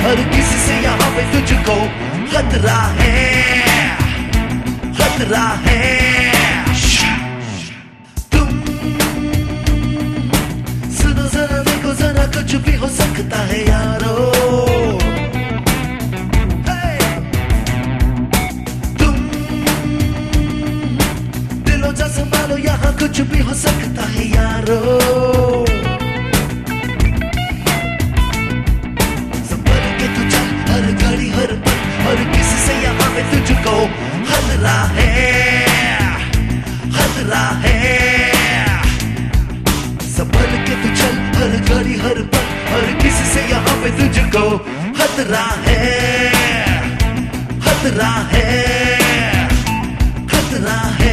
हर किसी से यहाँ पे तुझको खतरा है, खतरा है। तुम सुनो जरा, देखो जरा, कुछ भी हो सकता है यारो। तुम दिलो जा संभालो, यहाँ कुछ भी हो सकता है यारो। और किसी से यहाँ पे तुझको खतरा है, खतरा है। संभल के तू चल हर घड़ी हर पल, और किसी से यहाँ पे तुझको खतरा है, खतरा है, खतरा है।